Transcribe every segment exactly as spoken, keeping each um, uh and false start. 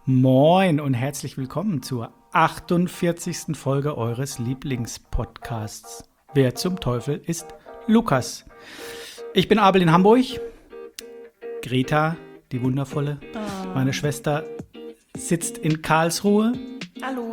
Moin und herzlich willkommen zur achtundvierzigsten Folge eures Lieblingspodcasts. Wer zum Teufel ist Lukas? Ich bin Abel in Hamburg. Greta, die wundervolle, oh. meine Schwester, sitzt in Karlsruhe. Hallo.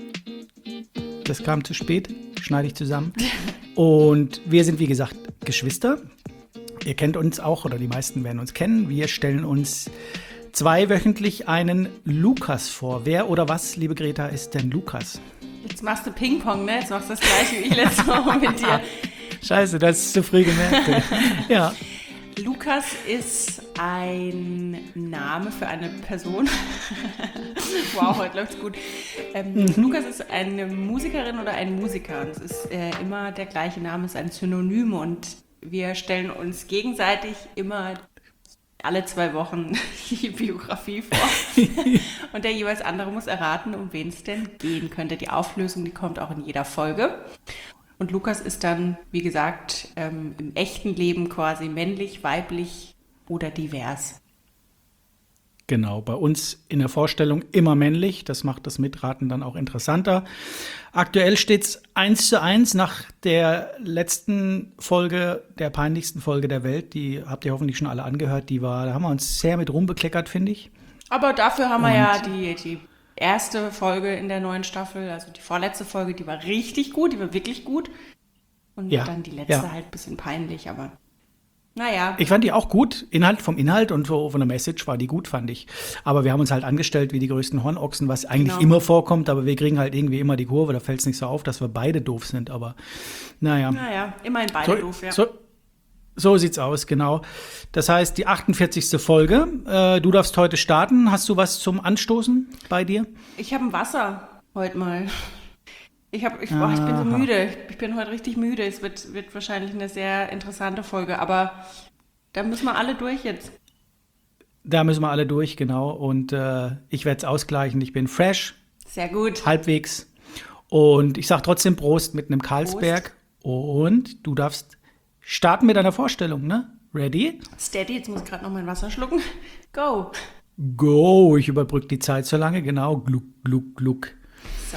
Das kam zu spät, schneide ich zusammen. Und wir sind, wie gesagt, Geschwister. Ihr kennt uns auch, oder die meisten werden uns kennen. Wir stellen uns zweiwöchentlich einen Lukas vor. Wer oder was, liebe Greta, ist denn Lukas? Jetzt machst du Ping-Pong, ne? Jetzt machst du das Gleiche wie ich letztes Mal mit dir. Scheiße, das ist zu früh gemerkt. Ja. Lukas ist ein Name für eine Person. Wow, heute läuft's gut. Ähm, mhm. Lukas ist eine Musikerin oder ein Musiker. Und es ist äh, immer der gleiche Name, ist ein Synonym. Und wir stellen uns gegenseitig immer alle zwei Wochen die Biografie vor. Und der jeweils andere muss erraten, um wen es denn gehen könnte. Die Auflösung, die kommt auch in jeder Folge. Und Lukas ist dann, wie gesagt, ähm, im echten Leben quasi männlich, weiblich oder divers. Genau, bei uns in der Vorstellung immer männlich. Das macht das Mitraten dann auch interessanter. Aktuell steht es eins zu eins nach der letzten Folge, der peinlichsten Folge der Welt. Die habt ihr hoffentlich schon alle angehört. Die war, da haben wir uns sehr mit rumbekleckert, finde ich. Aber dafür haben Und wir ja die, die erste Folge in der neuen Staffel, also die vorletzte Folge, die war richtig gut, die war wirklich gut. Und ja, dann die letzte ja. halt ein bisschen peinlich, aber naja. Ich fand die auch gut, Inhalt vom Inhalt und von der Message war die gut, fand ich. Aber wir haben uns halt angestellt wie die größten Hornochsen, was eigentlich genau. immer vorkommt, aber wir kriegen halt irgendwie immer die Kurve, da fällt es nicht so auf, dass wir beide doof sind, aber naja. Naja, immerhin beide so, doof, ja. So, so sieht's aus, genau. Das heißt, die achtundvierzigste Folge, äh, du darfst heute starten. Hast du was zum Anstoßen bei dir? Ich habe ein Wasser heute mal. Ich, hab, ich, boah, ich bin so müde. Ich bin heute richtig müde. Es wird, wird wahrscheinlich eine sehr interessante Folge, aber da müssen wir alle durch jetzt. Da müssen wir alle durch, genau. Und äh, ich werde es ausgleichen. Ich bin fresh. Sehr gut. Halbwegs. Und ich sage trotzdem Prost mit einem Carlsberg. Prost. Und du darfst starten mit einer Vorstellung, ne? Ready? Steady, jetzt muss ich gerade noch mein Wasser schlucken. Go. Go. Ich überbrücke die Zeit so lange. Genau. Gluck, gluck, gluck. So.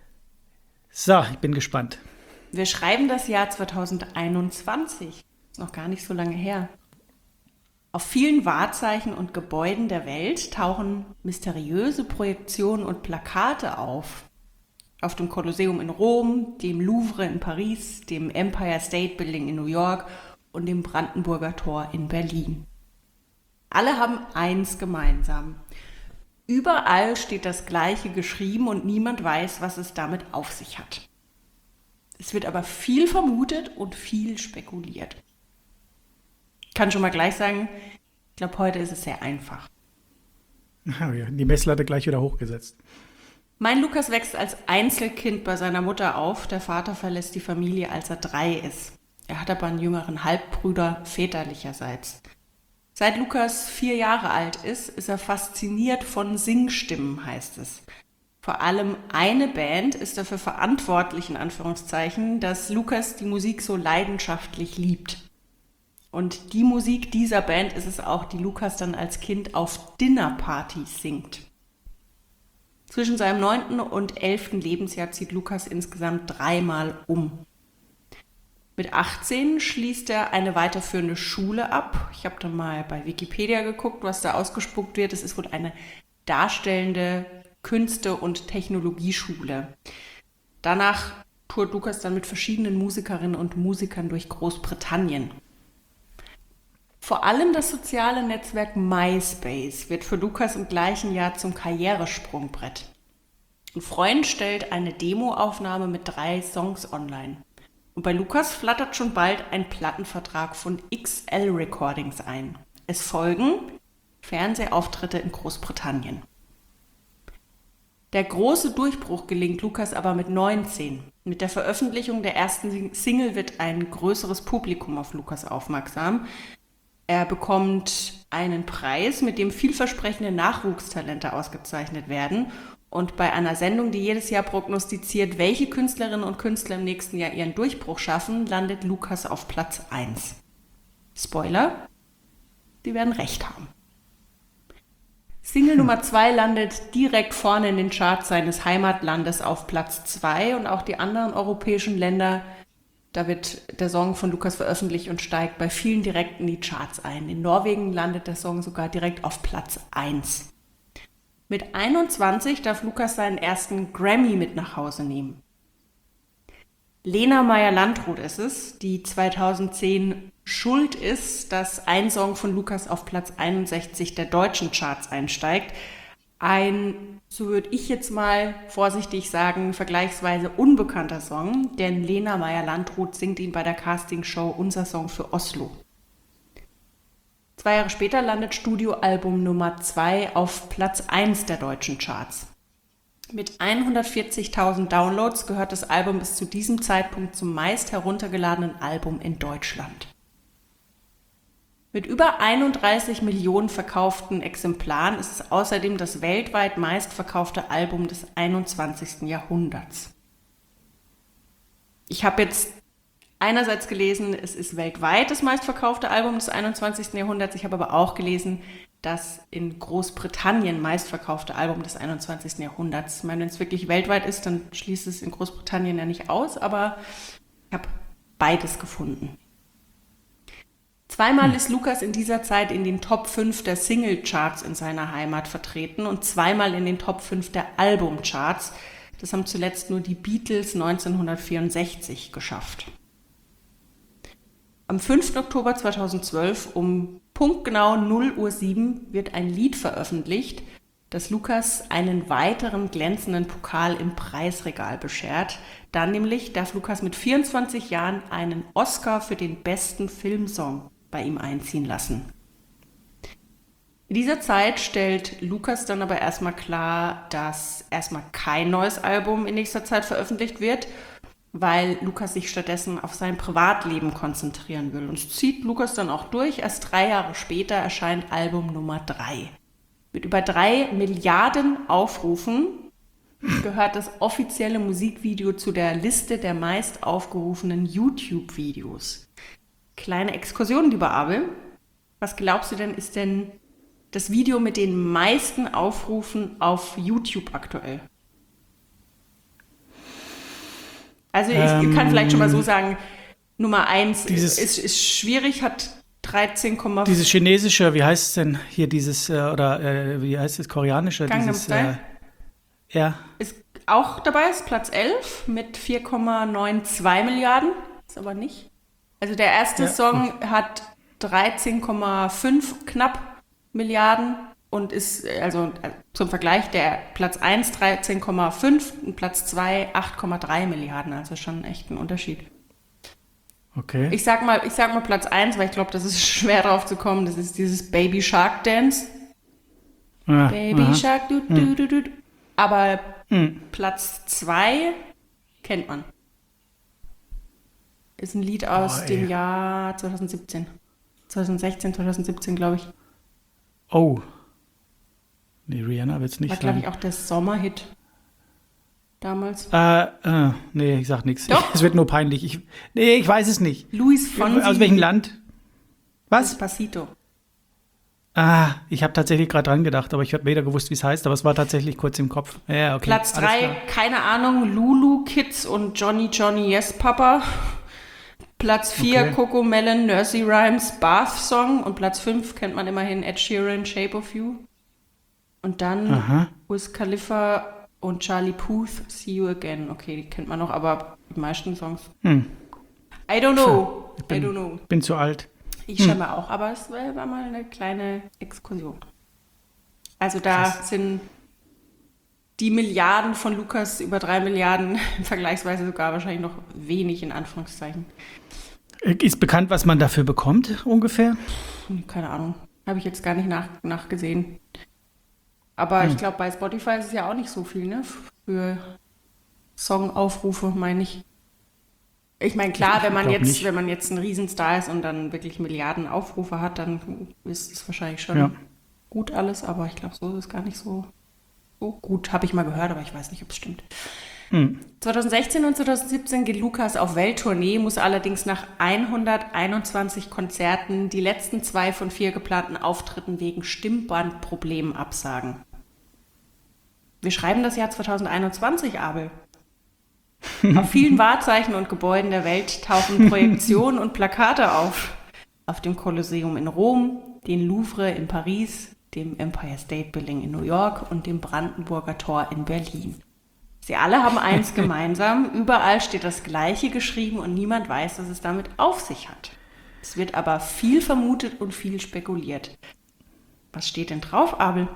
So, ich bin gespannt. Wir schreiben das Jahr zweitausendeinundzwanzig. Ist noch gar nicht so lange her. Auf vielen Wahrzeichen und Gebäuden der Welt tauchen mysteriöse Projektionen und Plakate auf. Auf dem Kolosseum in Rom, dem Louvre in Paris, dem Empire State Building in New York und dem Brandenburger Tor in Berlin. Alle haben eins gemeinsam. Überall steht das Gleiche geschrieben und niemand weiß, was es damit auf sich hat. Es wird aber viel vermutet und viel spekuliert. Ich kann schon mal gleich sagen, ich glaube, heute ist es sehr einfach. Oh ja, die Messlatte gleich wieder hochgesetzt. Mein Lukas wächst als Einzelkind bei seiner Mutter auf. Der Vater verlässt die Familie, als er drei ist. Er hat aber einen jüngeren Halbbruder väterlicherseits. Seit Lukas vier Jahre alt ist, ist er fasziniert von Singstimmen, heißt es. Vor allem eine Band ist dafür verantwortlich, in Anführungszeichen, dass Lukas die Musik so leidenschaftlich liebt. Und die Musik dieser Band ist es auch, die Lukas dann als Kind auf Dinnerpartys singt. Zwischen seinem neunten und elften Lebensjahr zieht Lukas insgesamt dreimal um. Mit achtzehn schließt er eine weiterführende Schule ab. Ich habe dann mal bei Wikipedia geguckt, was da ausgespuckt wird. Es ist wohl eine darstellende Künste- und Technologieschule. Danach tourt Lukas dann mit verschiedenen Musikerinnen und Musikern durch Großbritannien. Vor allem das soziale Netzwerk MySpace wird für Lukas im gleichen Jahr zum Karrieresprungbrett. Ein Freund stellt eine Demoaufnahme mit drei Songs online. Und bei Lukas flattert schon bald ein Plattenvertrag von X L Recordings ein. Es folgen Fernsehauftritte in Großbritannien. Der große Durchbruch gelingt Lukas aber mit neunzehn. Mit der Veröffentlichung der ersten Single wird ein größeres Publikum auf Lukas aufmerksam. Er bekommt einen Preis, mit dem vielversprechende Nachwuchstalente ausgezeichnet werden. Und bei einer Sendung, die jedes Jahr prognostiziert, welche Künstlerinnen und Künstler im nächsten Jahr ihren Durchbruch schaffen, landet Lukas auf Platz eins. Spoiler, die werden recht haben. Single Nummer zwei landet direkt vorne in den Charts seines Heimatlandes auf Platz zwei und auch die anderen europäischen Länder, da wird der Song von Lukas veröffentlicht und steigt bei vielen direkt in die Charts ein. In Norwegen landet der Song sogar direkt auf Platz eins. Mit einundzwanzig darf Lukas seinen ersten Grammy mit nach Hause nehmen. Lena Meyer-Landrut ist es, die zweitausendzehn schuld ist, dass ein Song von Lukas auf Platz einundsechzig der deutschen Charts einsteigt. Ein, so würde ich jetzt mal vorsichtig sagen, vergleichsweise unbekannter Song, denn Lena Meyer-Landrut singt ihn bei der Castingshow Unser Song für Oslo. Zwei Jahre später landet Studioalbum Nummer zwei auf Platz eins der deutschen Charts. Mit hundertvierzigtausend Downloads gehört das Album bis zu diesem Zeitpunkt zum meist heruntergeladenen Album in Deutschland. Mit über einunddreißig Millionen verkauften Exemplaren ist es außerdem das weltweit meistverkaufte Album des einundzwanzigsten Jahrhunderts. Ich habe jetzt einerseits gelesen, es ist weltweit das meistverkaufte Album des einundzwanzigsten Jahrhunderts. Ich habe aber auch gelesen, das in Großbritannien meistverkaufte Album des einundzwanzigsten Jahrhunderts. Ich meine, wenn es wirklich weltweit ist, dann schließt es in Großbritannien ja nicht aus, aber ich habe beides gefunden. Zweimal ist Lukas in dieser Zeit in den Top fünf der Single-Charts in seiner Heimat vertreten und zweimal in den Top fünf der Album-Charts. Das haben zuletzt nur die Beatles neunzehnhundertvierundsechzig geschafft. Am fünften Oktober zweitausendzwölf um punktgenau null Uhr sieben wird ein Lied veröffentlicht, das Lukas einen weiteren glänzenden Pokal im Preisregal beschert. Dann nämlich darf Lukas mit vierundzwanzig Jahren einen Oscar für den besten Filmsong bei ihm einziehen lassen. In dieser Zeit stellt Lukas dann aber erstmal klar, dass erstmal kein neues Album in nächster Zeit veröffentlicht wird, weil Lukas sich stattdessen auf sein Privatleben konzentrieren will. Und es zieht Lukas dann auch durch. Erst drei Jahre später erscheint Album Nummer drei. Mit über drei Milliarden Aufrufen gehört das offizielle Musikvideo zu der Liste der meist aufgerufenen YouTube-Videos. Kleine Exkursion, lieber Abel. Was glaubst du denn, ist denn das Video mit den meisten Aufrufen auf YouTube aktuell? Also ich ähm, kann vielleicht schon mal so sagen, Nummer eins ist, ist schwierig, hat dreizehn, dieses chinesische, wie heißt es denn hier, dieses, äh, oder äh, wie heißt es, koreanische? Gangnam dieses, Style. Äh, ja. Ist auch dabei, ist Platz elf mit vier Komma zweiundneunzig Milliarden, ist aber nicht. Also der erste ja. Song hat dreizehn Komma fünf knapp Milliarden und ist, also zum Vergleich, der Platz eins dreizehn Komma fünf und Platz zwei acht Komma drei Milliarden, also schon echt ein Unterschied. Okay. Ich sag mal, ich sag mal Platz eins, weil ich glaube, das ist schwer drauf zu kommen, das ist dieses Baby Shark Dance. Ja, Baby aha. Shark, du, du, du, du. Aber hm. Platz zwei kennt man. Ist ein Lied aus oh, dem Jahr zweitausendsiebzehn. zweitausendsechzehn, zweitausendsiebzehn, glaube ich. Oh. Nee, Rihanna wird's nicht sein. War, glaube ich, auch der Sommerhit damals. Äh, äh, nee, ich sag nichts. Es wird nur peinlich. Ich, nee, ich weiß es nicht. Luis Fonsi. Aus welchem Land? Was? Despacito. Ah, ich habe tatsächlich gerade dran gedacht, aber ich habe weder gewusst, wie es heißt, aber es war tatsächlich kurz im Kopf. Ja, okay. Platz drei, keine Ahnung, Lulu Kids und Johnny Johnny Yes Papa. Platz vier, okay. Coco Melon, Nursery Rhymes, Bath Song. Und Platz fünf kennt man immerhin Ed Sheeran, Shape of You. Und dann Aha. Wiz Khalifa und Charlie Puth, See You Again. Okay, die kennt man noch, aber die meisten Songs. Hm. I don't know. Ich bin, I don't know. bin zu alt. Ich hm. scheinbar auch, aber es war mal eine kleine Exkursion. Also da Krass. sind die Milliarden von Lukas über drei Milliarden, vergleichsweise sogar wahrscheinlich noch wenig in Anführungszeichen. Ist bekannt, was man dafür bekommt, ungefähr? Keine Ahnung. Habe ich jetzt gar nicht nach, nachgesehen. Aber hm. ich glaube, bei Spotify ist es ja auch nicht so viel, ne? Für Songaufrufe, meine ich. Ich meine, klar, ich wenn man jetzt, nicht. wenn man jetzt ein Riesenstar ist und dann wirklich Milliarden Aufrufe hat, dann ist es wahrscheinlich schon ja. gut alles, aber ich glaube, so ist es gar nicht so, so gut. Habe ich mal gehört, aber ich weiß nicht, ob es stimmt. Hm. zweitausendsechzehn und zweitausendsiebzehn geht Lukas auf Welttournee, muss allerdings nach hunderteinundzwanzig Konzerten die letzten zwei von vier geplanten Auftritten wegen Stimmbandproblemen absagen. Wir schreiben das Jahr zweitausendeinundzwanzig, Abel. Auf vielen Wahrzeichen und Gebäuden der Welt tauchen Projektionen und Plakate auf. Auf dem Kolosseum in Rom, den Louvre in Paris, dem Empire State Building in New York und dem Brandenburger Tor in Berlin. Sie alle haben eins gemeinsam, überall steht das Gleiche geschrieben und niemand weiß, was es damit auf sich hat. Es wird aber viel vermutet und viel spekuliert. Was steht denn drauf, Abel?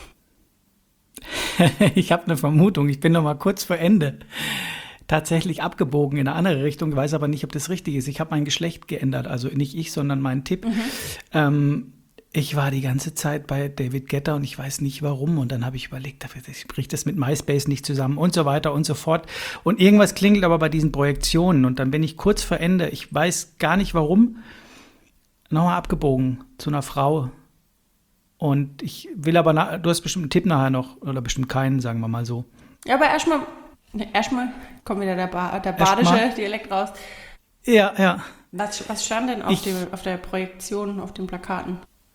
Ich habe eine Vermutung, ich bin noch mal kurz vor Ende tatsächlich abgebogen in eine andere Richtung, weiß aber nicht, ob das richtig ist. Ich habe mein Geschlecht geändert, also nicht ich, sondern mein Tipp. Mhm. Ähm, Ich war die ganze Zeit bei David Guetta und ich weiß nicht warum. Und dann habe ich überlegt, ich spricht das mit MySpace nicht zusammen und so weiter und so fort. Und irgendwas klingelt aber bei diesen Projektionen. Und dann bin ich kurz vor Ende, ich weiß gar nicht warum, nochmal abgebogen zu einer Frau. Und ich will aber, na, du hast bestimmt einen Tipp nachher noch, oder bestimmt keinen, sagen wir mal so. Ja, aber erstmal, erstmal kommt wieder der, ba- der badische erstmal. Dialekt raus. Ja, ja. Was, was stand denn auf, ich, dem, auf der Projektion, auf den Plakaten?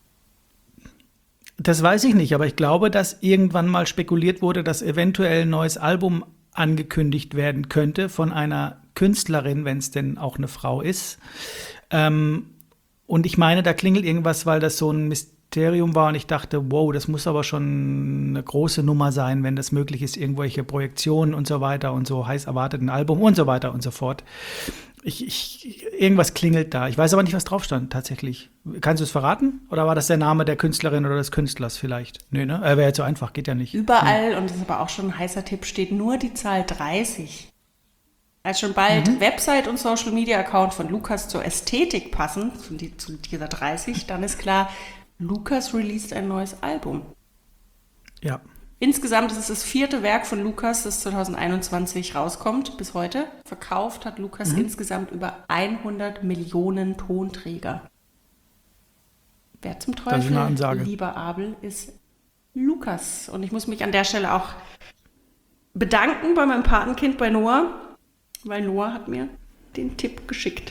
Das weiß ich nicht, aber ich glaube, dass irgendwann mal spekuliert wurde, dass eventuell ein neues Album angekündigt werden könnte von einer Künstlerin, wenn es denn auch eine Frau ist. Ähm, und ich meine, da klingelt irgendwas, weil das so ein Mysterium war und ich dachte, wow, das muss aber schon eine große Nummer sein, wenn das möglich ist, irgendwelche Projektionen und so weiter und so heiß erwartet ein Album und so weiter und so fort. Ich, ich, irgendwas klingelt da. Ich weiß aber nicht, was drauf stand tatsächlich. Kannst du es verraten? Oder war das der Name der Künstlerin oder des Künstlers vielleicht? Nee, ne? Äh, wäre ja zu einfach, geht ja nicht. Überall, ja. Und das ist aber auch schon ein heißer Tipp, steht nur die Zahl dreißig. Als schon bald mhm. Website und Social Media Account von Lukas zur Ästhetik passen, zu, die, zu dieser dreißig, dann ist klar, Lukas released ein neues Album. Ja. Insgesamt ist es das vierte Werk von Lukas, das zweitausendeinundzwanzig rauskommt, bis heute. Verkauft hat Lukas mhm. insgesamt über hundert Millionen Tonträger. Wer zum Teufel, lieber Abel, ist Lukas. Und ich muss mich an der Stelle auch bedanken bei meinem Patenkind, bei Noah, weil Noah hat mir den Tipp geschickt.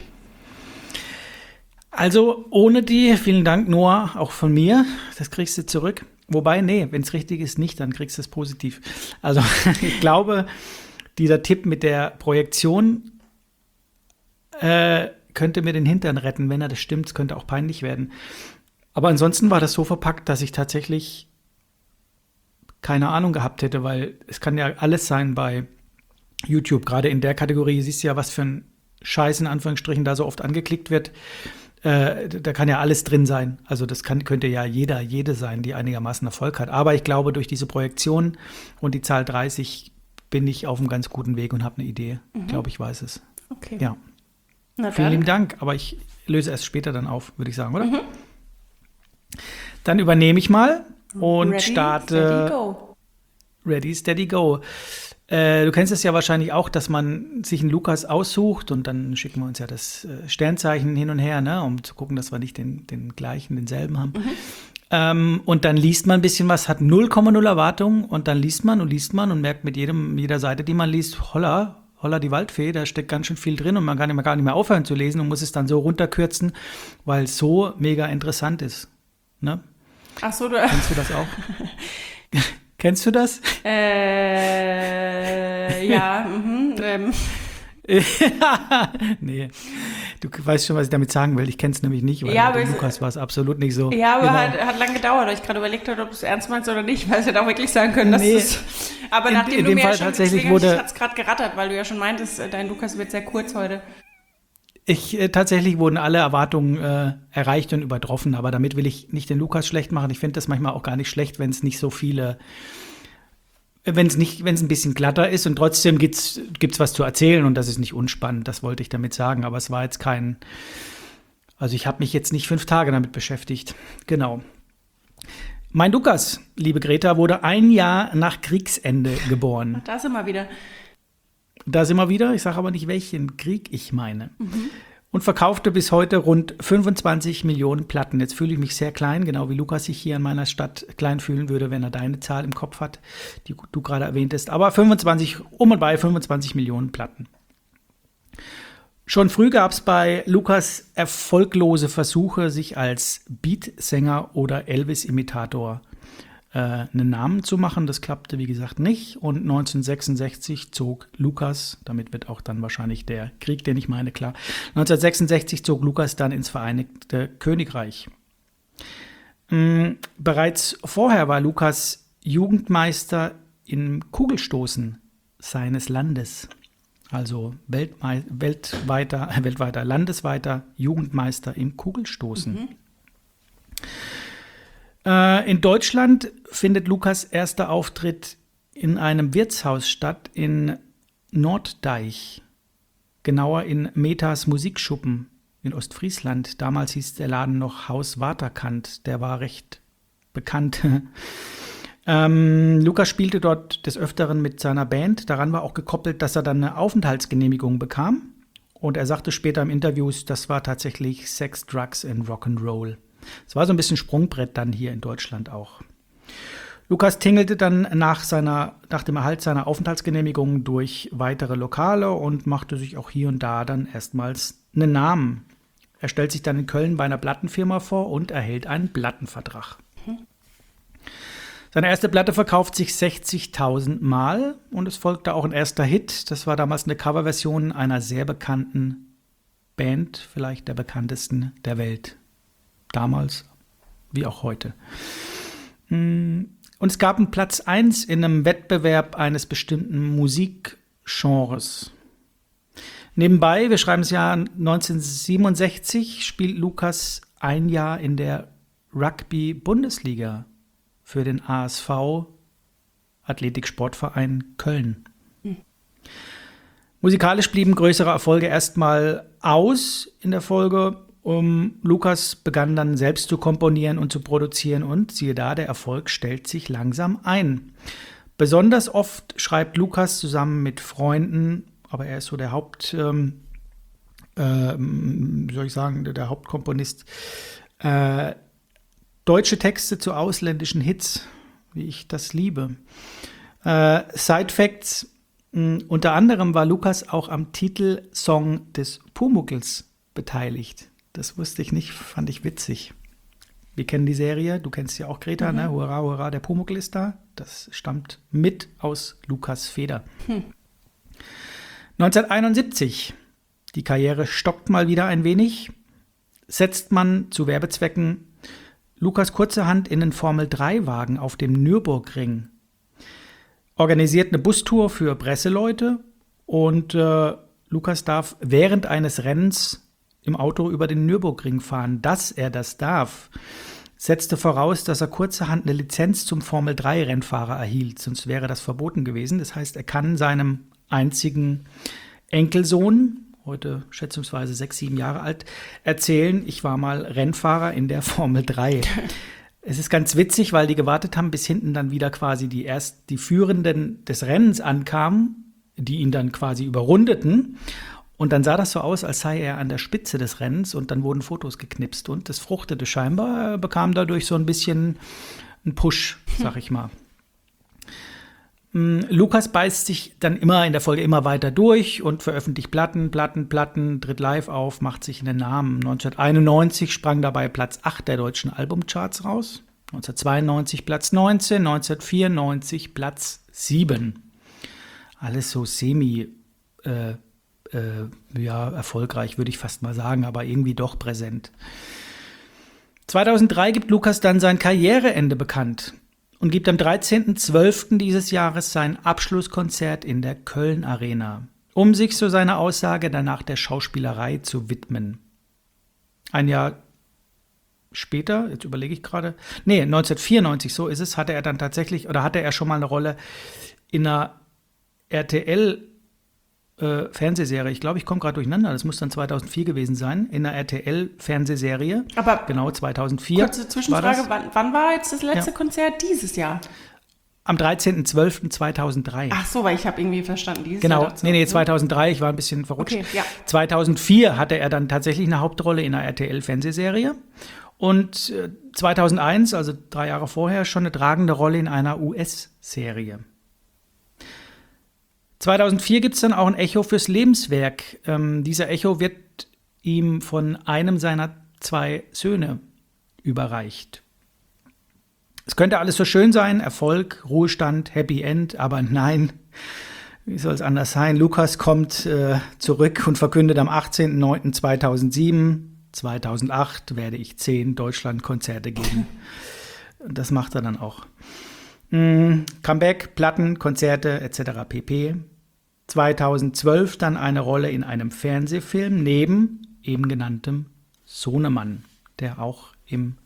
Also ohne die, vielen Dank Noah, auch von mir, das kriegst du zurück. Wobei, nee, wenn es richtig ist, nicht, dann kriegst du es positiv. Also ich glaube, dieser Tipp mit der Projektion äh, könnte mir den Hintern retten, wenn er das stimmt. Es könnte auch peinlich werden. Aber ansonsten war das so verpackt, dass ich tatsächlich keine Ahnung gehabt hätte, weil es kann ja alles sein bei YouTube. Gerade in der Kategorie siehst du ja, was für ein Scheiß in Anführungsstrichen da so oft angeklickt wird. Äh, da kann ja alles drin sein. Also das kann, könnte ja jeder, jede sein, die einigermaßen Erfolg hat. Aber ich glaube, durch diese Projektion und die Zahl dreißig bin ich auf einem ganz guten Weg und habe eine Idee. Mhm. Ich glaube, ich weiß es. Okay. Ja. Na Vielen dann. lieben Dank. Aber ich löse erst später dann auf, würde ich sagen, oder? Mhm. Dann übernehme ich mal und Ready, starte. Steady, go. Ready, steady, go. Äh, du kennst es ja wahrscheinlich auch, dass man sich einen Lukas aussucht und dann schicken wir uns ja das äh, Sternzeichen hin und her, ne, um zu gucken, dass wir nicht den, den gleichen, denselben haben. Mhm. Ähm, und dann liest man ein bisschen was, hat null Komma null Erwartungen und dann liest man und liest man und merkt mit jedem, jeder Seite, die man liest, holla, holla die Waldfee, da steckt ganz schön viel drin und man kann immer gar nicht mehr aufhören zu lesen und muss es dann so runterkürzen, weil es so mega interessant ist. Ne? Ach so, du... Kennst du das auch? Kennst du das? Äh, ja, mhm, ähm. Nee, du weißt schon, was ich damit sagen will. Ich kenne es nämlich nicht, weil ja, mit Lukas war es absolut nicht so. Ja, aber genau. hat, hat lange gedauert, weil ich gerade überlegt habe, ob du es ernst meinst oder nicht, weil es hätte auch wirklich sagen können, dass nee. es... Aber in, nachdem in du dem mir Fall ja schon tatsächlich wurde, hat es gerade gerattert, weil du ja schon meintest, dein Lukas wird sehr kurz heute. Ich, äh, tatsächlich wurden alle Erwartungen äh, erreicht und übertroffen, aber damit will ich nicht den Lukas schlecht machen. Ich finde das manchmal auch gar nicht schlecht, wenn es nicht so viele, wenn es nicht, wenn es ein bisschen glatter ist und trotzdem gibt's gibt's was zu erzählen und das ist nicht unspannend. Das wollte ich damit sagen, aber es war jetzt kein, also ich habe mich jetzt nicht fünf Tage damit beschäftigt. Genau. Mein Lukas, liebe Greta, wurde ein Jahr nach Kriegsende geboren. Da sind wir wieder. Da sind wir wieder. Ich sage aber nicht, welchen Krieg ich meine. Mhm. und verkaufte bis heute rund fünfundzwanzig Millionen Platten. Jetzt fühle ich mich sehr klein, genau wie Lukas sich hier in meiner Stadt klein fühlen würde, wenn er deine Zahl im Kopf hat, die du gerade erwähntest. Aber fünfundzwanzig, um und bei fünfundzwanzig Millionen Platten. Schon früh gab es bei Lukas erfolglose Versuche, sich als Beatsänger oder Elvis-Imitator äh, einen Namen zu machen. Das klappte, wie gesagt, nicht. Und neunzehnhundertsechsundsechzig zog Lukas, damit wird auch dann wahrscheinlich der Krieg, den ich meine, klar. neunzehnhundertsechsundsechzig zog Lukas dann ins Vereinigte Königreich. Ähm, bereits vorher war Lukas Jugendmeister im Kugelstoßen seines Landes. Also Weltmei- weltweiter, äh, weltweiter, landesweiter Jugendmeister im Kugelstoßen. Mhm. Äh, in Deutschland findet Lukas erster Auftritt in einem Wirtshaus statt in Norddeich. Genauer in Metas Musikschuppen in Ostfriesland. Damals hieß der Laden noch Haus Waterkant. Der war recht bekannt. Ähm, Lukas spielte dort des Öfteren mit seiner Band. Daran war auch gekoppelt, dass er dann eine Aufenthaltsgenehmigung bekam. Und er sagte später im Interview, das war tatsächlich Sex, Drugs and Rock'n'Roll. Es war so ein bisschen Sprungbrett dann hier in Deutschland auch. Lukas tingelte dann nach, seiner, nach dem Erhalt seiner Aufenthaltsgenehmigung durch weitere Lokale und machte sich auch hier und da dann erstmals einen Namen. Er stellt sich dann in Köln bei einer Plattenfirma vor und erhält einen Plattenvertrag. Mhm. Seine erste Platte verkauft sich sechzigtausend Mal und es folgte auch ein erster Hit. Das war damals eine Coverversion einer sehr bekannten Band, vielleicht der bekanntesten der Welt. Damals wie auch heute. Und es gab einen Platz eins in einem Wettbewerb eines bestimmten Musikgenres. Nebenbei, wir schreiben das Jahr neunzehnhundertsiebenundsechzig, spielt Lukas ein Jahr in der Rugby-Bundesliga für den A S V, Athletik-Sportverein Köln. Hm. Musikalisch blieben größere Erfolge erstmal aus in der Folge. Um, Lukas begann dann selbst zu komponieren und zu produzieren und siehe da, der Erfolg stellt sich langsam ein. Besonders oft schreibt Lukas zusammen mit Freunden, aber er ist so der Haupt, ähm, äh, wie soll ich sagen, der, der Hauptkomponist, äh, deutsche Texte zu ausländischen Hits, wie ich das liebe. Äh, Side Facts: mh, unter anderem war Lukas auch am Titelsong des Pumuckls beteiligt. Das wusste ich nicht, fand ich witzig. Wir kennen die Serie, du kennst ja auch Greta, mhm. ne? Hurra, hurra, der Pumuckl ist da. Das stammt mit aus Lukas' Feder. Hm. neunzehnhunderteinundsiebzig, die Karriere stockt mal wieder ein wenig, setzt man zu Werbezwecken Lukas kurzerhand in den Formel drei Wagen auf dem Nürburgring, organisiert eine Bustour für Presseleute und äh, Lukas darf während eines Rennens im Auto über den Nürburgring fahren. Dass er das darf, setzte voraus, dass er kurzerhand eine Lizenz zum Formel drei Rennfahrer erhielt, sonst wäre das verboten gewesen. Das heißt, er kann seinem einzigen Enkelsohn, heute schätzungsweise sechs, sieben Jahre alt, erzählen, ich war mal Rennfahrer in der Formel drei. Es ist ganz witzig, weil die gewartet haben, bis hinten dann wieder quasi die erst die Führenden des Rennens ankamen, die ihn dann quasi überrundeten. Und dann sah das so aus, als sei er an der Spitze des Rennens und dann wurden Fotos geknipst. Und das fruchtete scheinbar, er bekam dadurch so ein bisschen einen Push, sag ich mal. Lukas beißt sich dann immer in der Folge immer weiter durch und veröffentlicht Platten, Platten, Platten, tritt live auf, macht sich einen Namen. neunzehnhunderteinundneunzig sprang dabei Platz acht der deutschen Albumcharts raus, neunzehnhundertzweiundneunzig Platz neunzehn, neunzehnhundertvierundneunzig Platz sieben. Alles so semi, äh, äh, ja, erfolgreich, würde ich fast mal sagen, aber irgendwie doch präsent. zweitausenddrei gibt Lukas dann sein Karriereende bekannt und gibt am dreizehnten zwölften dieses Jahres sein Abschlusskonzert in der Köln Arena, um sich, so seine Aussage, danach der Schauspielerei zu widmen. Ein Jahr später, jetzt überlege ich gerade, nee, neunzehnhundertvierundneunzig, so ist es, hatte er dann tatsächlich, oder hatte er schon mal eine Rolle in einer R T L Äh, Fernsehserie. Ich glaube, ich komme gerade durcheinander. Das muss dann zweitausendvier gewesen sein. In einer R T L-Fernsehserie. Aber genau, zweitausendvier. Kurze Zwischenfrage. War wann, wann war jetzt das letzte ja. Konzert dieses Jahr? Am dreizehnten zwölften zweitausenddrei. Ach so, weil ich habe irgendwie verstanden, dieses Genau, Jahr dazu. nee, nee, zweitausenddrei, ich war ein bisschen verrutscht. Okay, ja. zweitausendvier hatte er dann tatsächlich eine Hauptrolle in einer R T L-Fernsehserie. Und äh, zweitausendeins, also drei Jahre vorher, schon eine tragende Rolle in einer U S-Serie. zweitausendvier gibt es dann auch ein Echo fürs Lebenswerk. Ähm, dieser Echo wird ihm von einem seiner zwei Söhne überreicht. Es könnte alles so schön sein, Erfolg, Ruhestand, Happy End, aber nein, wie soll es anders sein? Lukas kommt äh, zurück und verkündet am achtzehnten neunten zweitausendsieben, zweitausendacht werde ich zehn Deutschlandkonzerte geben. Das macht er dann auch. Mm, Comeback, Platten, Konzerte et cetera pp. zweitausendzwölf dann eine Rolle in einem Fernsehfilm neben eben genanntem Sohnemann, der auch im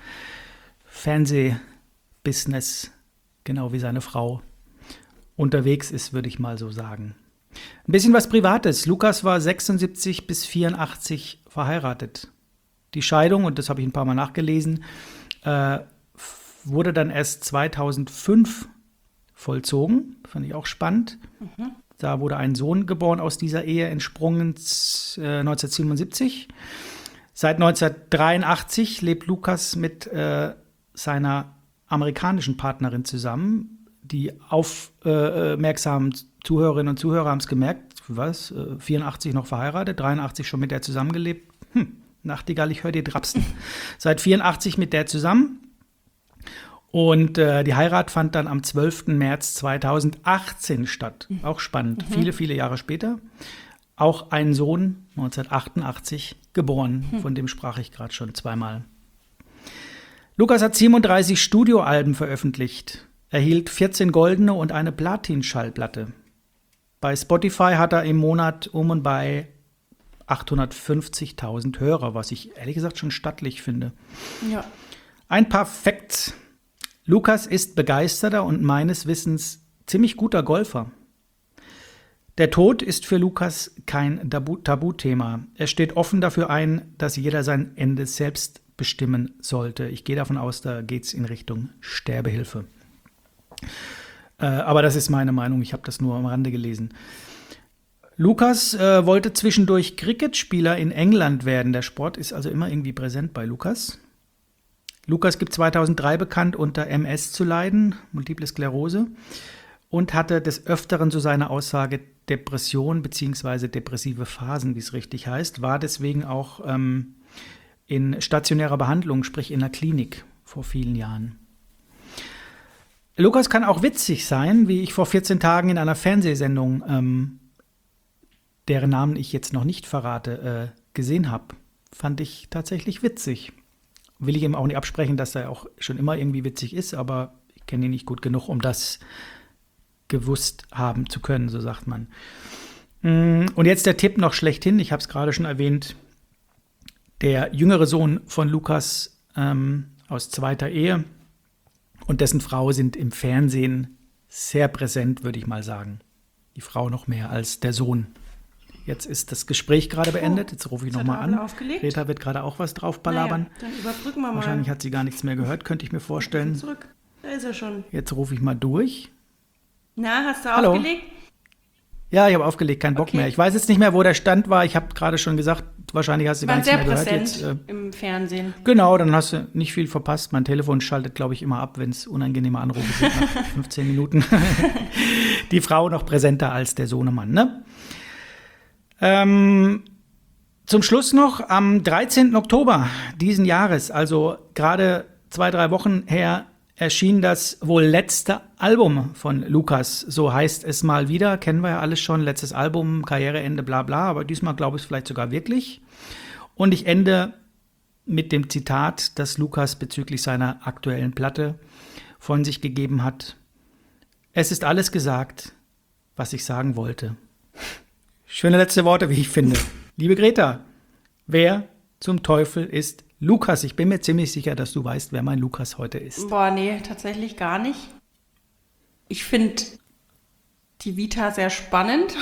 Fernsehbusiness, genau wie seine Frau, unterwegs ist, würde ich mal so sagen. Ein bisschen was Privates. Lukas war sechsundsiebzig bis vierundachtzig verheiratet. Die Scheidung, und das habe ich ein paar Mal nachgelesen, äh, wurde dann erst zweitausendfünf vollzogen. Fand ich auch spannend. Mhm. Da wurde ein Sohn geboren aus dieser Ehe, entsprungen äh, neunzehnhundertsiebenundsiebzig. Seit neunzehnhundertdreiundachtzig lebt Lukas mit äh, seiner amerikanischen Partnerin zusammen. Die aufmerksamen äh, Zuhörerinnen und Zuhörer haben es gemerkt, was, äh, vierundachtzig noch verheiratet, dreiundachtzig schon mit der zusammengelebt. Hm, Nachtigall, ich höre dir drapsen. Seit vierundachtzig mit der zusammen. Und äh, die Heirat fand dann am zwölften März zweitausendachtzehn statt. Mhm. Auch spannend, mhm. viele, viele Jahre später. Auch ein Sohn, neunzehnhundertachtundachtzig, geboren. Mhm. Von dem sprach ich gerade schon zweimal. Lukas hat siebenunddreißig Studioalben veröffentlicht, erhielt vierzehn goldene und eine Platin-Schallplatte. Bei Spotify hat er im Monat um und bei achthundertfünfzigtausend Hörer, was ich ehrlich gesagt schon stattlich finde. Ja. Ein paar Facts. Lukas ist begeisterter und meines Wissens ziemlich guter Golfer. Der Tod ist für Lukas kein Tabu- Tabuthema. Er steht offen dafür ein, dass jeder sein Ende selbst bestimmen sollte. Ich gehe davon aus, da geht es in Richtung Sterbehilfe. Äh, aber das ist meine Meinung, ich habe das nur am Rande gelesen. Lukas äh, wollte zwischendurch Cricketspieler in England werden. Der Sport ist also immer irgendwie präsent bei Lukas. Lukas gibt zweitausenddrei bekannt, unter M S zu leiden, Multiple Sklerose, und hatte des Öfteren, so seine Aussage, Depression bzw. depressive Phasen, wie es richtig heißt, war deswegen auch ähm, in stationärer Behandlung, sprich in der Klinik vor vielen Jahren. Lukas kann auch witzig sein, wie ich vor vierzehn Tagen in einer Fernsehsendung, ähm, deren Namen ich jetzt noch nicht verrate, äh, gesehen habe. Fand ich tatsächlich witzig. Will ich ihm auch nicht absprechen, dass er auch schon immer irgendwie witzig ist, aber ich kenne ihn nicht gut genug, um das gewusst haben zu können, so sagt man. Und jetzt der Tipp noch schlechthin, ich habe es gerade schon erwähnt, der jüngere Sohn von Lukas ähm, aus zweiter Ehe und dessen Frau sind im Fernsehen sehr präsent, würde ich mal sagen. Die Frau noch mehr als der Sohn. Jetzt ist das Gespräch gerade beendet. Jetzt rufe ich nochmal an. Aufgelegt? Greta wird gerade auch was drauf balabern. Naja, dann überbrücken wir mal. Wahrscheinlich hat sie gar nichts mehr gehört, könnte ich mir vorstellen. Zurück. Da ist er schon. Jetzt rufe ich mal durch. Na, hast du Hallo? Aufgelegt? Ja, ich habe aufgelegt, kein Bock Okay. mehr. Ich weiß jetzt nicht mehr, wo der Stand war. Ich habe gerade schon gesagt, wahrscheinlich hast du gar War nichts sehr mehr gehört. präsent Jetzt, äh, im Fernsehen. genau, dann hast du nicht viel verpasst. Mein Telefon schaltet, glaube ich, immer ab, wenn es unangenehme Anrufe sind nach fünfzehn Minuten. Die Frau noch präsenter als der Sohnemann, ne? Ähm, zum Schluss noch, am dreizehnten Oktober diesen Jahres, also gerade zwei, drei Wochen her, erschien das wohl letzte Album von Lukas. So heißt es mal wieder, kennen wir ja alles schon, letztes Album, Karriereende, bla bla, aber diesmal glaube ich es vielleicht sogar wirklich. Und ich ende mit dem Zitat, das Lukas bezüglich seiner aktuellen Platte von sich gegeben hat. Es ist alles gesagt, was ich sagen wollte. Schöne letzte Worte, wie ich finde. Liebe Greta, wer zum Teufel ist Lukas? Ich bin mir ziemlich sicher, dass du weißt, wer mein Lukas heute ist. Boah, nee, tatsächlich gar nicht. Ich finde die Vita sehr spannend.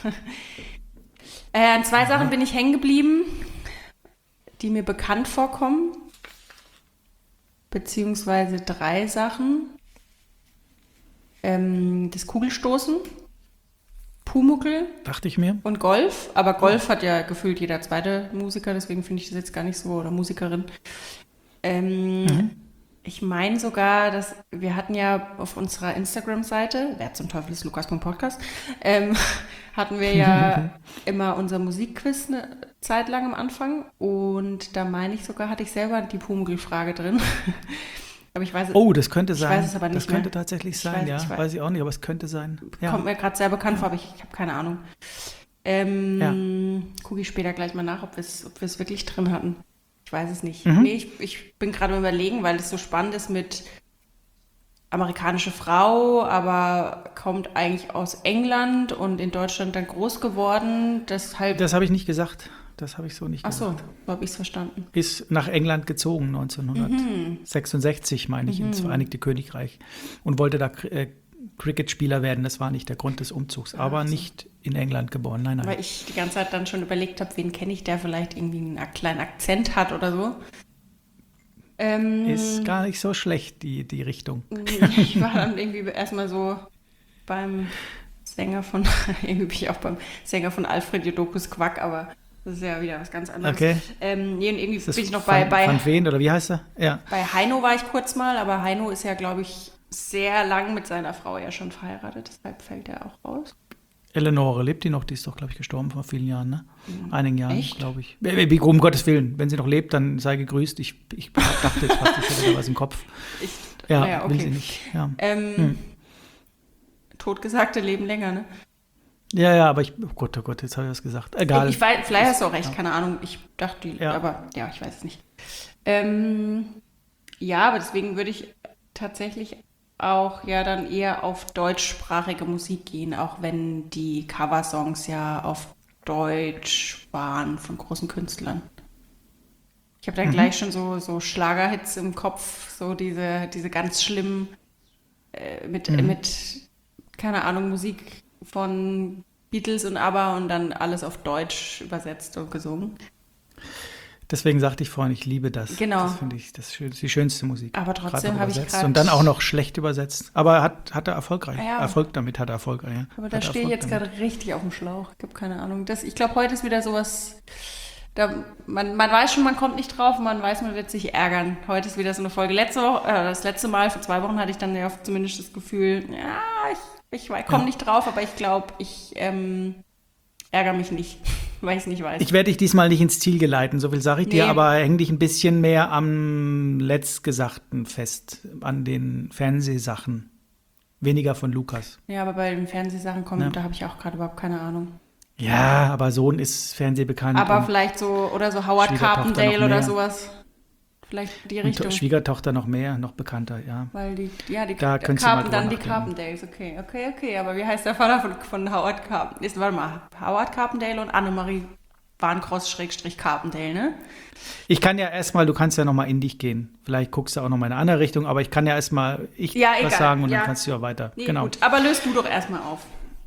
äh, an zwei ja. Sachen bin ich hängen geblieben, die mir bekannt vorkommen. Beziehungsweise drei Sachen. ähm, das Kugelstoßen, Pumuckl Dachte ich mir. und Golf. Aber Golf hat ja gefühlt jeder zweite Musiker, deswegen finde ich das jetzt gar nicht so, oder Musikerin. Ähm, Mhm. Ich meine sogar, dass wir hatten ja auf unserer Instagram-Seite, wer zum Teufel ist Lukas.podcast, ähm, hatten wir ja immer unser Musikquiz eine Zeit lang am Anfang. Und da meine ich sogar, hatte ich selber die Pumuckl-Frage drin. Aber ich weiß es, Oh, das könnte ich sein. weiß es aber nicht das könnte mehr. tatsächlich Ich sein, weiß- ja. ich weiß- Weiß ich auch nicht, aber es könnte sein. Ja. kommt mir gerade sehr bekannt vor, aber ich, ich habe keine Ahnung. Ähm, Gucke ich später gleich mal nach, ob wir es ob wir es wirklich drin hatten. Ich weiß es nicht. Mhm. Nee, ich, ich bin gerade am Überlegen, weil es so spannend ist mit amerikanische Frau, aber kommt eigentlich aus England und in Deutschland dann groß geworden. Deshalb. Das habe ich nicht gesagt. Das habe ich so nicht Ach so, gesagt. so habe ich es verstanden. Ist nach England gezogen, neunzehnhundertsechsundsechzig, meine ich, ins Vereinigte Königreich. Und wollte da äh, Cricket-Spieler werden. Das war nicht der Grund des Umzugs. Aber nicht in England geboren. Nein, nein. Weil ich die ganze Zeit dann schon überlegt habe, wen kenne ich, der vielleicht irgendwie einen ak- kleinen Akzent hat oder so. Ähm, Ist gar nicht so schlecht, die, die Richtung. Ich war dann irgendwie erstmal so beim Sänger von, irgendwie bin ich auch beim Sänger von Alfred Jodokus Quack, aber das ist ja wieder was ganz anderes. Okay. Ähm, nee, und irgendwie Ist das bin ich noch bei, Van, bei, Van Veen, oder wie heißt er? Ja. bei Heino war ich kurz mal, aber Heino ist ja, glaube ich, sehr lang mit seiner Frau ja schon verheiratet, deshalb fällt er auch raus. Eleonore, lebt die noch? Die ist doch, glaube ich, gestorben vor vielen Jahren, ne? Einigen Jahren, Echt? glaube ich. Wie- wie- Um Gottes Willen, wenn sie noch lebt, dann sei gegrüßt. Ich, ich dachte jetzt fast, ich hätte da was im Kopf. Ich, Ja, naja, will okay. sie nicht. Ja. Ähm, Hm. Totgesagte leben länger, ne? ja, ja, aber ich, oh Gott, oh Gott, jetzt habe ich was gesagt. Egal. Ich weiß, vielleicht hast du auch recht, keine Ahnung. Ich dachte, die, Ja. aber ja, ich weiß es nicht. Ähm, ja, aber deswegen würde ich tatsächlich auch ja dann eher auf deutschsprachige Musik gehen, auch wenn die Coversongs ja auf Deutsch waren von großen Künstlern. Ich habe dann Mhm. gleich schon so, so Schlagerhits im Kopf, so diese, diese ganz schlimmen äh, mit, Mhm. mit, keine Ahnung, Musik von Beatles und ABBA und dann alles auf Deutsch übersetzt und gesungen. Deswegen sagte ich vorhin, ich liebe das. Genau. Das finde ich das schön, die schönste Musik. Aber Gerade trotzdem noch habe ich übersetzt. gerade- Und dann auch noch schlecht übersetzt. Aber hat, hat er erfolgreich. Ja. Erfolg damit hat er Erfolg. Ja. Aber da Hat er stehe ich Erfolg jetzt damit. gerade richtig auf dem Schlauch. Ich habe keine Ahnung. Das, ich glaube, heute ist wieder sowas, da, man, man weiß schon, man kommt nicht drauf, man weiß, man wird sich ärgern. Heute ist wieder so eine Folge. Letzte Woche, äh, das letzte Mal, vor zwei Wochen, hatte ich dann ja zumindest das Gefühl, ja, ich, ich komme Ja. nicht drauf, aber ich glaube, ich ähm, ärgere mich nicht, weil ich es nicht weiß. Ich werde dich diesmal nicht ins Ziel geleiten, so viel sage ich dir, Nee. aber häng dich ein bisschen mehr am Letztgesagten fest, an den Fernsehsachen. Weniger von Lukas. Ja, aber bei den Fernsehsachen kommen, Ja. da habe ich auch gerade überhaupt keine Ahnung. Ja, aber Sohn ist Fernsehbekannt. Aber und, vielleicht so, oder so Howard Schwiegertochter Carpendale noch oder mehr. sowas. Vielleicht die und Richtung. Schwiegertochter noch mehr, noch bekannter, ja. Weil die, ja, die Da der könntest du mal Carpen, dann die drüber Carpendales, okay, okay, okay. Aber wie heißt der Vater von, von Howard Carpendale? Ist, warte mal, Howard Carpendale und Annemarie Warncross-Carpendale, ne? Ich kann ja erstmal, du kannst ja noch mal in dich gehen. Vielleicht guckst du auch noch mal in eine andere Richtung, aber ich kann ja erstmal ich Ja, was egal, sagen und ja. dann kannst du ja weiter. Nee, genau. gut. Aber löst du doch erstmal auf.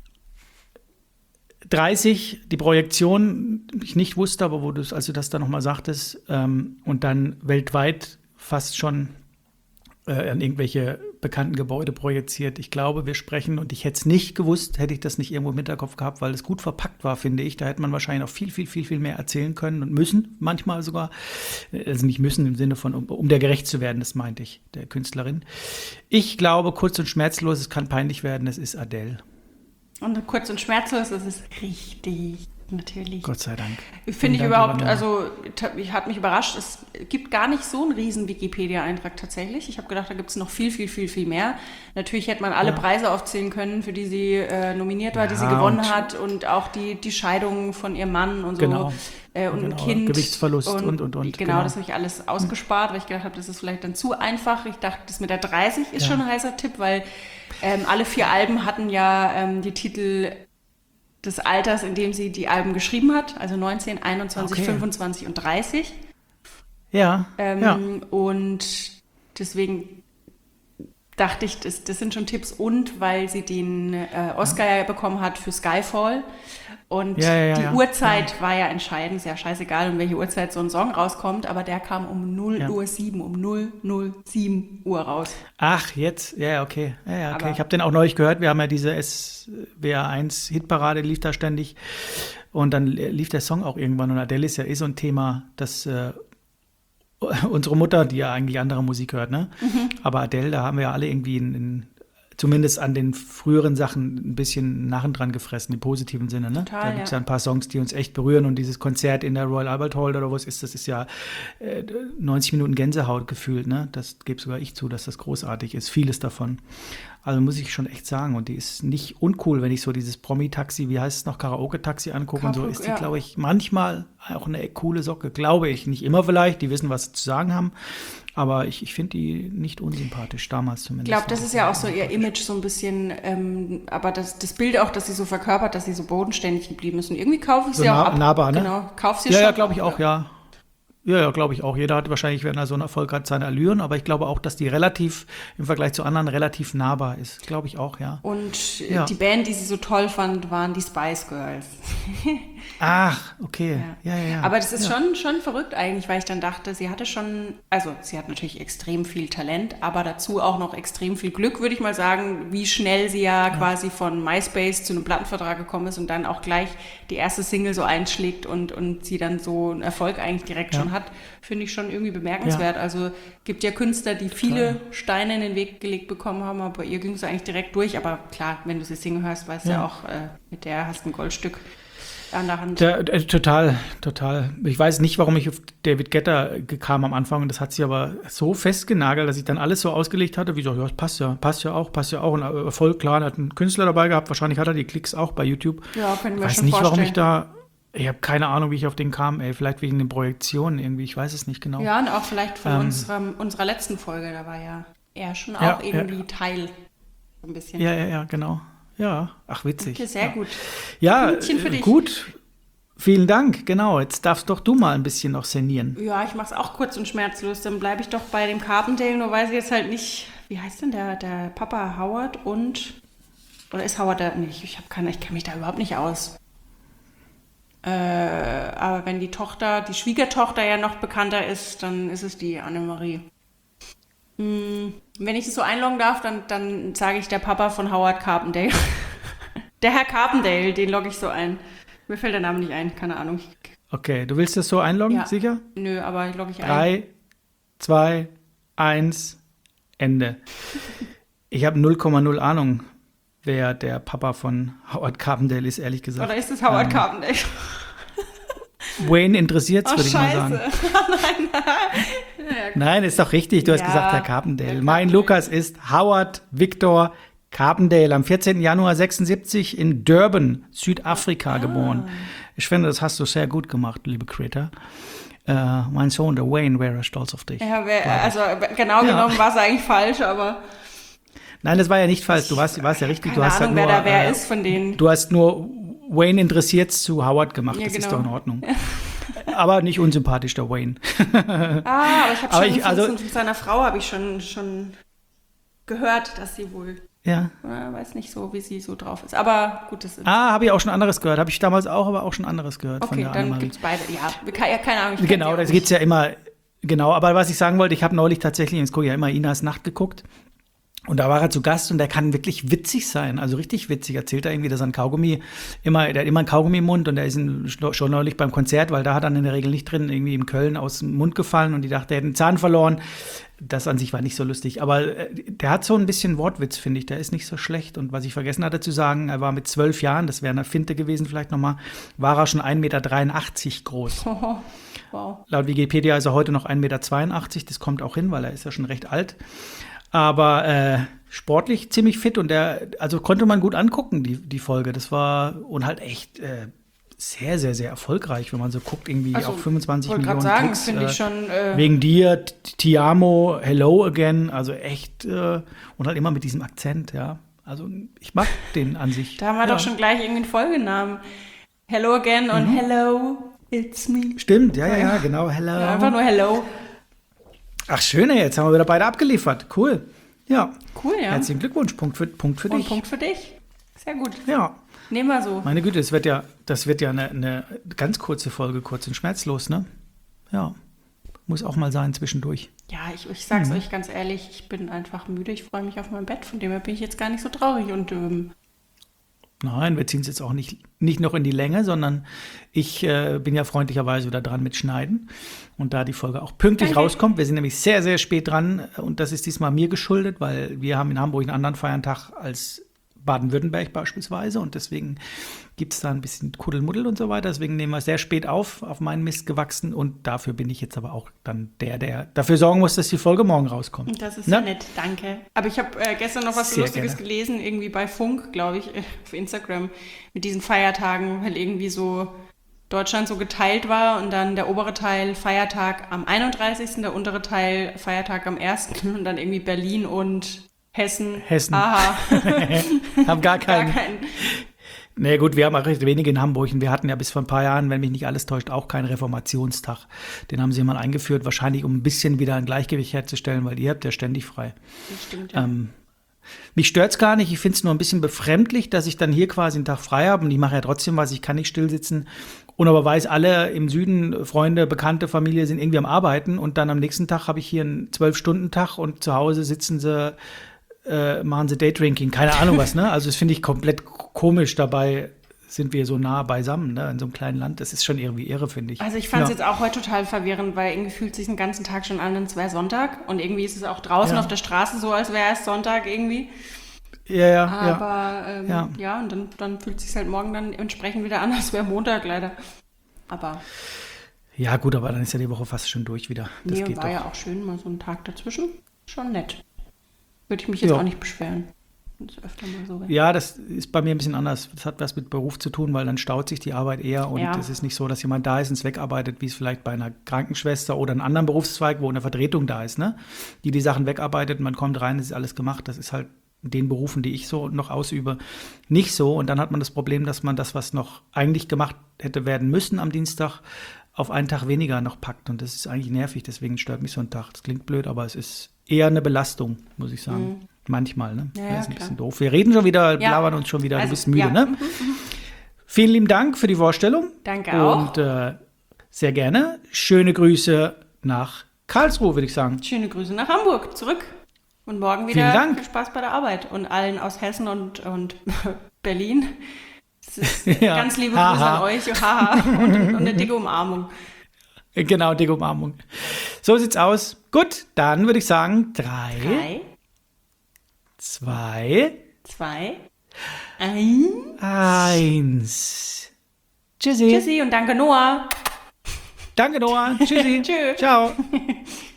dreißig, die Projektion, die ich nicht wusste, aber wo du, als du das dann nochmal sagtest, ähm, und dann weltweit fast schon äh, an irgendwelche bekannten Gebäude projiziert. Ich glaube, wir sprechen, und ich hätte es nicht gewusst, hätte ich das nicht irgendwo im Hinterkopf gehabt, weil es gut verpackt war, finde ich. Da hätte man wahrscheinlich noch viel, viel, viel, viel mehr erzählen können und müssen, manchmal sogar. Also nicht müssen im Sinne von, um, um der gerecht zu werden, das meinte ich, der Künstlerin. Ich glaube, kurz und schmerzlos, es kann peinlich werden, es ist Adele. Und kurz und schmerzlos, das ist richtig, natürlich. Gott sei Dank. Finde ich Dank, überhaupt, lieber Noah. also ta- ich hat mich überrascht, es gibt gar nicht so einen riesen Wikipedia-Eintrag tatsächlich. Ich habe gedacht, da gibt es noch viel, viel, viel, viel mehr. Natürlich hätte man alle Ja. Preise aufzählen können, für die sie äh, nominiert war, die sie Ja, gewonnen und- hat und auch die, die Scheidung von ihrem Mann und so. Genau. Äh, und Genau, ein Kind. Gewichtsverlust und, und, und, Genau, genau. das habe ich alles ausgespart, weil ich gedacht habe, das ist vielleicht dann zu einfach. Ich dachte, das mit der dreißig ist Ja. schon ein heißer Tipp, weil ähm, alle vier Alben hatten ja ähm, die Titel des Alters, in dem sie die Alben geschrieben hat, also neunzehn, einundzwanzig, Okay. fünfundzwanzig und dreißig. Ja, Ähm, ja. Und deswegen dachte ich, das, das sind schon Tipps. Und weil sie den äh, Oscar ja bekommen hat für Skyfall. Und Ja, ja, ja, die ja. Uhrzeit ja. war ja entscheidend, ist ja scheißegal, um welche Uhrzeit so ein Song rauskommt, aber der kam um null Ja. Uhr sieben, um null null sieben Uhr raus. Ach, jetzt, ja, ja, okay. Ja, ja, okay. Aber- Ich habe den auch neulich gehört. Wir haben ja diese S W R eins Hitparade, lief da ständig. Und dann lief der Song auch irgendwann. Und Adele ist ja eh so ein Thema, das äh, unsere Mutter, die ja eigentlich andere Musik hört, ne? Mhm. Aber Adele, da haben wir ja alle irgendwie in, in, zumindest an den früheren Sachen ein bisschen Narren dran gefressen, im positiven Sinne, ne? Total, Da gibt es ja. ja ein paar Songs, die uns echt berühren. Und dieses Konzert in der Royal Albert Hall oder wo es ist, das ist ja äh, neunzig Minuten Gänsehaut gefühlt, ne? Das gebe sogar ich zu, dass das großartig ist. Vieles davon. Also muss ich schon echt sagen. Und die ist nicht uncool, wenn ich so dieses Promi-Taxi, wie heißt es noch, Karaoke-Taxi angucke und so, Karaoke, ist die, ja. glaube ich, manchmal auch eine coole Socke, glaube ich. Nicht immer vielleicht, die wissen, was sie zu sagen haben. Aber ich, ich finde die nicht unsympathisch, damals zumindest. Ich glaube, das ist ja auch so ihr Image so ein bisschen, ähm, aber das, das Bild auch, dass sie so verkörpert, dass sie so bodenständig geblieben ist. Und irgendwie kaufe ich So sie auch nah- ab. nahbar, ne? Genau, kauf sie Ja, schon. ja, glaube ich auch, ja. Ja, ja, glaube ich auch. Jeder hat wahrscheinlich, wenn er so einen Erfolg hat, seine Allüren. Aber ich glaube auch, dass die relativ, im Vergleich zu anderen, relativ nahbar ist. Glaube ich auch, ja. Und äh, Ja. die Band, die sie so toll fand, waren die Spice Girls. Ach, okay. Ja, ja, ja. Aber das ist ja. schon, schon verrückt eigentlich, weil ich dann dachte, sie hatte schon, also sie hat natürlich extrem viel Talent, aber dazu auch noch extrem viel Glück, würde ich mal sagen, wie schnell sie ja, ja. quasi von MySpace zu einem Plattenvertrag gekommen ist und dann auch gleich die erste Single so einschlägt und, und sie dann so einen Erfolg eigentlich direkt Ja. schon hat, finde ich schon irgendwie bemerkenswert. Ja. Also gibt ja Künstler, die viele Total. Steine in den Weg gelegt bekommen haben, aber bei ihr ging es eigentlich direkt durch. Aber klar, wenn du sie singen hörst, weißt du ja. ja auch, äh, mit der hast du ein Goldstück an der Hand. Der, äh, total, total. Ich weiß nicht, warum ich auf David Guetta kam am Anfang und das hat sie aber so festgenagelt, dass ich dann alles so ausgelegt hatte, wie so, ja, das passt ja, passt ja auch, passt ja auch. Und Erfolg, klar, er hat einen Künstler dabei gehabt, wahrscheinlich hat er die Klicks auch bei YouTube. Ja, können wir ich weiß schon nicht, vorstellen. warum ich da, ich habe keine Ahnung, wie ich auf den kam, ey, vielleicht wegen den Projektionen irgendwie, ich weiß es nicht genau. Ja, und auch vielleicht von Ähm, unserem, unserer letzten Folge, da war ja er schon auch Ja, irgendwie ja. Teil, so ein bisschen. Ja, ja, ja, genau. Ja, ach witzig. Okay, sehr ja. gut. Ja, Pünktchen für äh, dich. gut. Vielen Dank, genau. Jetzt darfst doch du mal ein bisschen noch sinnieren. Ja, ich mach's auch kurz und schmerzlos. Dann bleibe ich doch bei dem Carpendale, nur weiß ich jetzt halt nicht, wie heißt denn der, der Papa Howard und, oder ist Howard da, nee, ich, ich, hab keine, ich kenne mich da überhaupt nicht aus. Äh, aber wenn die Tochter, die Schwiegertochter ja noch bekannter ist, dann ist es die Annemarie. Hm, wenn ich das so einloggen darf, dann, dann sage ich der Papa von Howard Carpendale. Der Herr Carpendale, den logge ich so ein. Mir fällt der Name nicht ein, keine Ahnung. Okay, du willst das so einloggen, Ja. sicher? Nö, aber logge ich ein. Drei, zwei, eins, Ende. Ich habe null Komma null Ahnung, wer der Papa von Howard Carpendale ist, ehrlich gesagt. Oder ist es Howard Ähm, Carpendale? Wayne interessiert's, Oh, würde ich mal scheiße. sagen. Nein, nein. Nein, ist doch richtig, du hast Ja, gesagt, Herr Carpendale. Herr Mein Carpendale. Lukas ist Howard Victor Carpendale, am vierzehnten Januar sechsundsiebzig in Durban, Südafrika Ah. geboren. Ich finde, das hast du sehr gut gemacht, liebe Creator. Äh, mein Sohn, der Wayne, wäre stolz auf dich. Ja, wer, also genau Ja. genommen war es eigentlich falsch, aber Nein, das war ja nicht falsch, du warst, warst ja richtig. keine du hast Ahnung, halt wer nur, da wer äh, ist von denen. Du hast nur Wayne interessiert zu Howard gemacht, Ja, das ist genau. doch in Ordnung. Aber nicht unsympathisch, der Wayne. Ah, aber ich habe Aber schon ich- von, also- von seiner Frau habe ich schon, schon gehört, dass sie wohl, Ja. äh, weiß nicht so, wie sie so drauf ist. Aber gut, das ist. Ah, habe ich auch schon anderes gehört. Habe ich damals auch, aber auch schon anderes gehört von Okay, der dann Annemarie. gibt's beide. Ja, wir- keine, keine Ahnung. Ich kenn Genau, sie auch das nicht. gibt's ja immer. Genau, aber was ich sagen wollte, ich habe neulich tatsächlich, jetzt gucke ich ja immer Inas Nacht geguckt. Und da war er zu Gast und der kann wirklich witzig sein, also richtig witzig. Erzählt er irgendwie, dass er ein Kaugummi immer, der hat immer einen Kaugummi im Mund und der ist in, schon neulich beim Konzert, weil da hat er in der Regel nicht drin, irgendwie in Köln aus dem Mund gefallen und die dachte, er hätte einen Zahn verloren. Das an sich war nicht so lustig, aber äh, der hat so ein bisschen Wortwitz, finde ich. Der ist nicht so schlecht. Und was ich vergessen hatte zu sagen, er war mit zwölf Jahren, das wäre eine Finte gewesen vielleicht nochmal, war er schon ein Meter dreiundachtzig groß. Oh, wow. Laut Wikipedia ist er heute noch ein Meter zweiundachtzig. Das kommt auch hin, weil er ist ja schon recht alt. Aber äh, sportlich ziemlich fit und der, also konnte man gut angucken, die, die Folge. Das war und halt echt äh, sehr, sehr, sehr erfolgreich, wenn man so guckt, irgendwie Also, auch fünfundzwanzig wollte Millionen gerade sagen, Klicks. finde äh, ich schon. Äh, Wegen dir, Ti amo, hello again, also echt äh, und halt immer mit diesem Akzent, ja. Also ich mag den an sich. da haben wir ja. doch schon gleich irgendwie einen Folgenamen. Hello again und Mhm. hello, it's me. Stimmt, ja, ja, ja, genau, hello. Ja, einfach nur hello. Ach, schön, ey, jetzt haben wir wieder beide abgeliefert. Cool. Ja. Cool, ja. Herzlichen Glückwunsch, Punkt für, Punkt für Und dich. Punkt für dich. Sehr gut. Ja. Nehmen wir so. Meine Güte, das wird ja, das wird ja eine, eine ganz kurze Folge, kurz und schmerzlos, ne? Ja. Muss auch mal sein zwischendurch. Ja, ich, ich sag's Mhm. euch ganz ehrlich, ich bin einfach müde, ich freue mich auf mein Bett, von dem her bin ich jetzt gar nicht so traurig und ähm, Nein, wir ziehen es jetzt auch nicht, nicht noch in die Länge, sondern ich äh, bin ja freundlicherweise wieder dran mit Schneiden. Und da die Folge auch pünktlich Danke. rauskommt, wir sind nämlich sehr, sehr spät dran und das ist diesmal mir geschuldet, weil wir haben in Hamburg einen anderen Feiertag als Baden-Württemberg beispielsweise und deswegen gibt es da ein bisschen Kuddelmuddel und so weiter. Deswegen nehmen wir sehr spät auf, auf meinen Mist gewachsen und dafür bin ich jetzt aber auch dann der, der dafür sorgen muss, dass die Folge morgen rauskommt. das ist Ne? ja nett, danke. Aber ich habe äh, gestern noch was Sehr Lustiges gerne. gelesen, irgendwie bei Funk, glaube ich, äh, auf Instagram, mit diesen Feiertagen, weil irgendwie so Deutschland so geteilt war und dann der obere Teil Feiertag am einunddreißigsten, der untere Teil Feiertag am ersten und dann irgendwie Berlin und Hessen. Hessen. Aha. Haben gar Gar keinen. kein. Nee, gut, wir haben auch recht wenige in Hamburg und wir hatten ja bis vor ein paar Jahren, wenn mich nicht alles täuscht, auch keinen Reformationstag. Den haben sie mal eingeführt, wahrscheinlich um ein bisschen wieder ein Gleichgewicht herzustellen, weil ihr habt ja ständig frei. Das stimmt, ja. Ähm, mich stört's gar nicht, ich finde es nur ein bisschen befremdlich, dass ich dann hier quasi einen Tag frei habe und ich mache ja trotzdem was, ich kann nicht still sitzen und aber weiß, alle im Süden, Freunde, Bekannte, Familie sind irgendwie am Arbeiten und dann am nächsten Tag habe ich hier einen zwölf-Stunden-Tag und zu Hause sitzen sie Äh, machen sie Daydrinking, keine Ahnung was, ne? Also das finde ich komplett komisch, dabei sind wir so nah beisammen, ne? In so einem kleinen Land, das ist schon irgendwie irre, finde ich. Also ich fand es ja. jetzt auch heute total verwirrend, weil irgendwie fühlt sich den ganzen Tag schon an, als wäre Sonntag und irgendwie ist es auch draußen Ja. auf der Straße so, als wäre es Sonntag irgendwie. Ja, ja, ja. Aber ähm, ja. Ja. und dann, dann fühlt es sich halt morgen dann entsprechend wieder an, als wäre Montag leider. Aber Ja, gut, aber dann ist ja die Woche fast schon durch wieder. Das nee, geht war doch. ja auch schön, mal so ein Tag dazwischen. Schon nett. Würde ich mich jetzt Ja. auch nicht beschweren. Das ist öfter mal so. Ja, das ist bei mir ein bisschen anders. Das hat was mit Beruf zu tun, weil dann staut sich die Arbeit eher und Ja. es ist nicht so, dass jemand da ist und es wegarbeitet, wie es vielleicht bei einer Krankenschwester oder einem anderen Berufszweig, wo eine Vertretung da ist, ne? Die die Sachen wegarbeitet, man kommt rein, es ist alles gemacht. Das ist halt in den Berufen, die ich so noch ausübe, nicht so. Und dann hat man das Problem, dass man das, was noch eigentlich gemacht hätte werden müssen am Dienstag, auf einen Tag weniger noch packt. Und das ist eigentlich nervig, deswegen stört mich so ein Tag. Das klingt blöd, aber es ist eher eine Belastung, muss ich sagen. Mhm. Manchmal, ne? Ja, ja, das ist ein klar. bisschen doof. Wir reden schon wieder, Ja. labern uns schon wieder, Also, du bist müde, ja. ne? Vielen lieben Dank für die Vorstellung. Danke auch. Und äh, sehr gerne. Schöne Grüße nach Karlsruhe, würde ich sagen. Schöne Grüße nach Hamburg zurück. Und morgen wieder Vielen Dank. viel Spaß bei der Arbeit. Und allen aus Hessen und, und Berlin. Das ist Ja. ganz liebe Grüße Haha. an euch. Haha. Und, und eine dicke Umarmung. Genau, dicke Umarmung. So sieht's aus. Gut, dann würde ich sagen, drei, Drei, zwei, zwei, eins. eins. Tschüssi. Tschüssi und danke Noah. Danke, Noah. Tschüssi. Tschö. Ciao.